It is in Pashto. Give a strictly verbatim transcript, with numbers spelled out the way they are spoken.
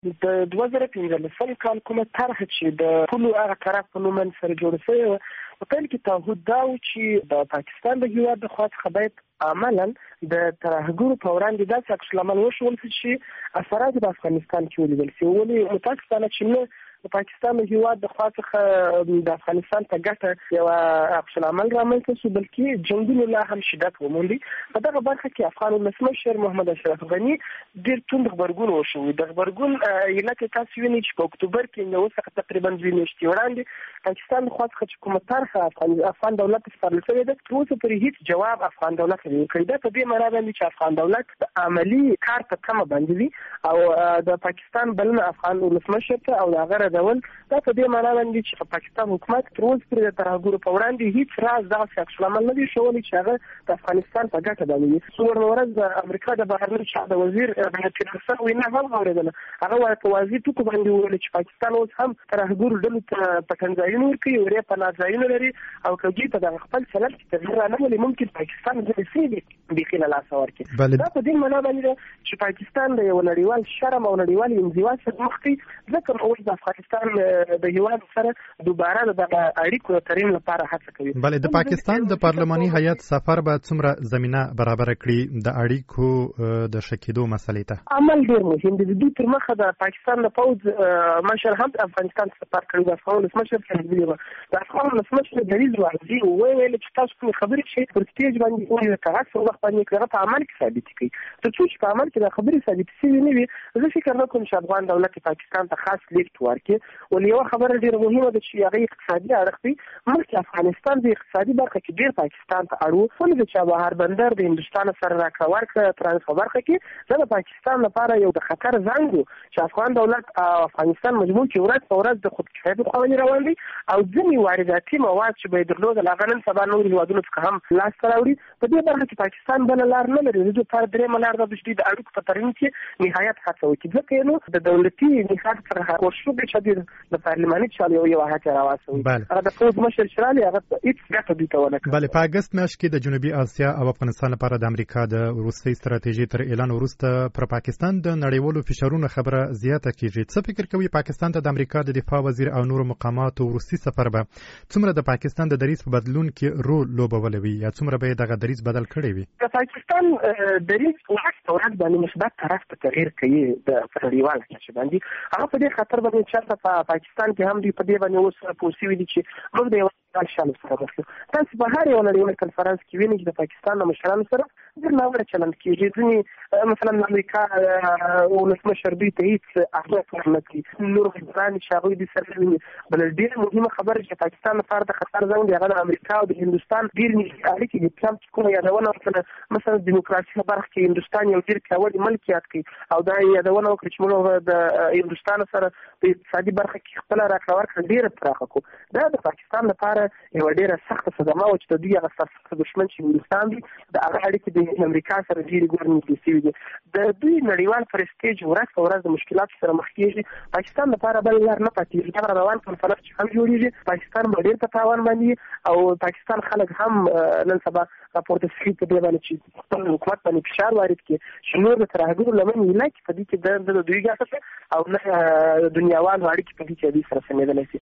د دوه زره پنځلسم کال کومه طرحه چې د ټولو هغه طرف په نوم سره جوړه شوې وه، په پیل کې تعهد دا و چې د پاکستان د هېواد د خوا څخه باید عملاً د ترهګرو په وړاندې داسې عکس العمل وښول شي چې اثرات په افغانستان کې ولیدل شي. ولې متاسفانه چې نه د پاکستان د هېواد د خوا څخه د افغانستان په ګټه یو عکس العمل رامنځته شو، بلکې جنګونو لا هم شدت وموندي. په دغه برخه کې افغان ولسمشر محمد اشرف غني ډېر توند غبرګون وښود. د غبرګون علت یې تاسو وینئ چې په اکتوبر کې نو څخه تقریبا دوه میاشتې وړاندې پاکستان د خوا څخه چې کومه طرحه افغان دولت ته سپارل شوې ده، تر اوسه پورې هېڅ جواب افغان دولت نه دی ورکړی. دا په دې معنا باندې چې افغان دولت د عملي کار په تمه باندې دی او د پاکستان بلنه افغان ولسمشر ته او د هغه ردول دا په دې معنا باندې چې پاکستان حکومت تر اوسه پورې د ترهګرو په وړاندې هېڅ راز دغسې عکس العمل نه دی ښوولی چې هغه د افغانستان په ګټه باندې وي. څلورمه ورځ د امریکا د بهرنیو چارو د وزیر تیلرسن وینا هم اورېدله. هغه وایي په واضح ټکو باندې وویل چې پاکستان اوس هم ترهګرو ډلو ته پټنځایونه ورکوي، ورې پناه ځایونه لري او که دوی په دغه خپل چلند کې تغییر رانه ولي ممکن پاکستان ځینې سیمې بیخي له لاسه ورکړي. دا په دې معنا باندې ده چې پاکستان د یو نړیوال شرم او نړیوال انزوا سره مخ دی، ځکه اوس د افغانستان د هېواد سره دوباره د دغه اړیکو د ترمیم لپاره هڅه کوي. بلې د پاکستان د پارلماني هیئت سفر به څومره زمینه برابره کړي د اړیکو د ښه کېدو مسلې ته؟ عمل ډېر مهم دی. د دوی تر مخه د پاکستان د پوځ مشر هم افغانستان ته سفر کړی، د افغان ولسمشر کړی و. د افغان ولسمشر دریځ واضح و، ویل چې تاسو کومې خبرې چې پر سټیج باندې وایي د کاغذ پر وخت باندې کړه په عمل کې ثابت کړي. تر څو چې په عمل کې د خبرې ثابت شوي نه وي، زه فکر نه کوم چې افغان دولت پاکستان ته خاص لیفټ ورکړي. ولې یوه خبره ډېره مهمه ده چې هغه اقتصادي اړخ دی. مخکې افغانستان د اقتصادي برخه کې ډېر پاکستان ته اړ و، ولې د چابهار بندر د هندوستان سره راکړه ورکړه ترانس په برخه کې دا د پاکستان لپاره یو د خطر زنګ و چې افغان دولت او افغانستان مجبور چې ورځ په ورځ د خودکفایت په خوا روان دي او ځینې وارداتي مواد چې به یې درلودل هغه نن سبا نورو هېوادونو څخه هم لاسته راوړي. په دې برخه کې پاکستان بله لار نه لري. د دوی لپاره درېیمه لار ده چې دوی د اړیکو په ترمیم کې نهایت هڅه وکړي، ځکه یې نو د دولتي نهاد څخه ورشو دی چې دوی د پارلماني چارو یو یو هڅه راواچوي. هغه د پوځ مشر چې رالي هغه هېڅ ګټه دوی ته ونه کړه. بلې په اګست میاشت کې د جنوبي اسیا او افغانستان لپاره د امریکا د وروستۍ ستراتیژۍ تر اعلان وروسته پر پاکستان د نړیوالو فشارونو خبره زیاته کیږي. څه فکر کوي پاکستان ته د امریکا د دفاع وزیر او نورو مقاماتو وروستي سفر به څومره د پاکستان د دریځ په بدلون کې رول لوبولی وي یا څومره به یې دغه دریځ بدل کړی وي؟ د پاکستان دریځ ورځ په ورځ باندې مثبت طرف ته تغییر کوي د نړیوال کچې باندې. هغه په دې خطر باندې چې په پاکستان کې هم دوی په دې باندې اوس پوه شوي دي چې موږ د یو شالو سره مخ یو. تاسو په هر یو نړیوال کنفرانس کې وینئ چې د پاکستان له مشرانو سره ډېر ناوړه چلند کېږي. ځینې مثلا د امریکا ولسمشر دوی ته هېڅ اهمیت ورنه کړي، نور مشران چې هغوی دوی سره ویني. بله ډېره مهمه خبره چې پاکستان لپاره د خطر زنګ دی هغه د امریکا او د هندوستان ډېر نږدې اړیکې دي. ټرمپ چې کومه یادونه وکړه مثلا د دیموکراسي په برخه کې هندوستان یو ډېر پیاوړی ملک یاد کړي او دا یادونه وکړه چې موږ د هندوستان سره په اقتصادي برخه کې خپله راکړه ورکړه ډېره پراخه کړو. دا د پاکستان لپاره یوه ډېره سخته صدمه وه چې د دوی هغه سرسخته دښمن چې هندوستان دی د هغه اړیکې د امریکا سره ډېرې ګورې نږدې شوي دي. د دوی نړیوال پرسټیج ورځ په ورځ د مشکلاتو سره مخ کېږي. پاکستان لپاره بل لار نه پاتېږي. دغه روان کنفرانس چې هم جوړېږي پاکستان به ډېر په تاوان باندې او پاکستان خلک هم نن سبا راپورته شوي په دې باندې چې خپل حکومت باندې فشار وارد کړي چې نور د ترهګرو لمن ویلا کې په دې کې د دوی ګټه او نه دنیاوالو اړیکې په دې کې دوی سره سمېدلی شي.